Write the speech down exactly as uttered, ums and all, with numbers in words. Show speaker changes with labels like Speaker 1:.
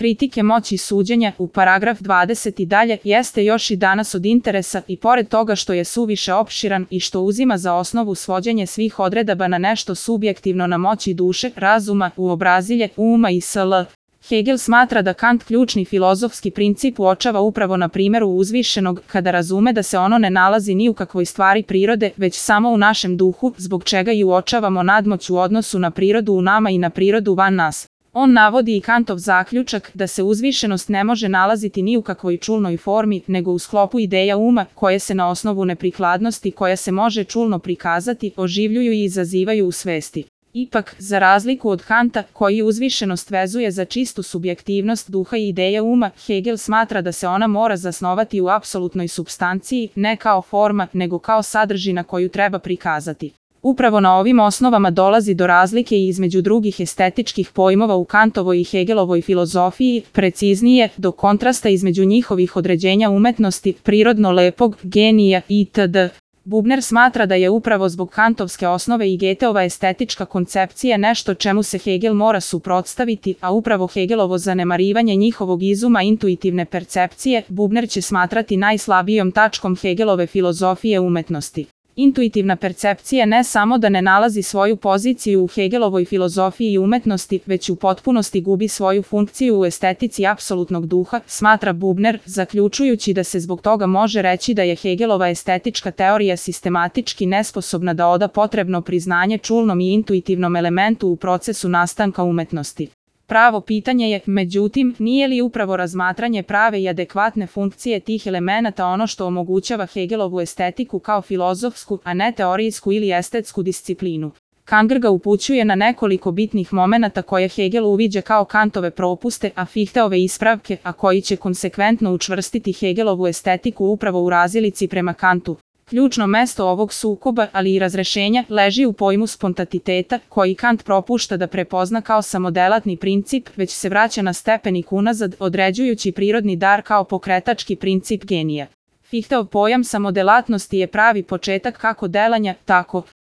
Speaker 1: kritike moći suđenja u paragraf dvadeset i dalje jeste još i danas od interesa i pored toga što je suviše opširan i što uzima za osnovu svođenje svih odredaba na nešto subjektivno na moći duše, razuma, uobrazilje, uma i sl. Hegel smatra da Kant ključni filozofski princip uočava upravo na primjeru uzvišenog, kada razume da se ono ne nalazi ni u kakvoj stvari prirode, već samo u našem duhu, zbog čega i uočavamo nadmoć u odnosu na prirodu u nama i na prirodu van nas. On navodi i Kantov zaključak da se uzvišenost ne može nalaziti ni u kakvoj čulnoj formi, nego u sklopu ideja uma, koje se na osnovu neprikladnosti koja se može čulno prikazati, oživljuju i izazivaju u svesti. Ipak, za razliku od Kanta, koji uzvišenost vezuje za čistu subjektivnost duha i ideje uma, Hegel smatra da se ona mora zasnovati u apsolutnoj supstanciji, ne kao forma, nego kao sadržina koju treba prikazati. Upravo na ovim osnovama dolazi do razlike i između drugih estetičkih pojmova u Kantovoj i Hegelovoj filozofiji, preciznije, do kontrasta između njihovih određenja umetnosti, prirodno lepog, genija itd. Bubner smatra da je upravo zbog kantovske osnove i Goetheova estetička koncepcija nešto čemu se Hegel mora suprotstaviti, a upravo Hegelovo zanemarivanje njihovog izuma intuitivne percepcije Bubner će smatrati najslabijom tačkom Hegelove filozofije umetnosti. Intuitivna percepcija ne samo da ne nalazi svoju poziciju u Hegelovoj filozofiji umetnosti, već u potpunosti gubi svoju funkciju u estetici apsolutnog duha, smatra Bubner, zaključujući da se zbog toga može reći da je Hegelova estetička teorija sistematički nesposobna da oda potrebno priznanje čulnom i intuitivnom elementu u procesu nastanka umetnosti. Pravo pitanje je, međutim, nije li upravo razmatranje prave i adekvatne funkcije tih elemenata ono što omogućava Hegelovu estetiku kao filozofsku, a ne teorijsku ili estetsku disciplinu? Kanger ga upućuje na nekoliko bitnih momenata koje Hegel uviđa kao Kantove propuste, a Fichteove ispravke, a koji će konsekventno učvrstiti Hegelovu estetiku upravo u razilici prema Kantu. Ključno mesto ovog sukoba, ali i razrešenja, leži u pojmu spontatiteta, koji Kant propušta da prepozna kao samodelatni princip, već se vraća na stepenik unazad, određujući prirodni dar kao pokretački princip genija. Fichteov pojam samodelatnosti je pravi početak kako delanja, tako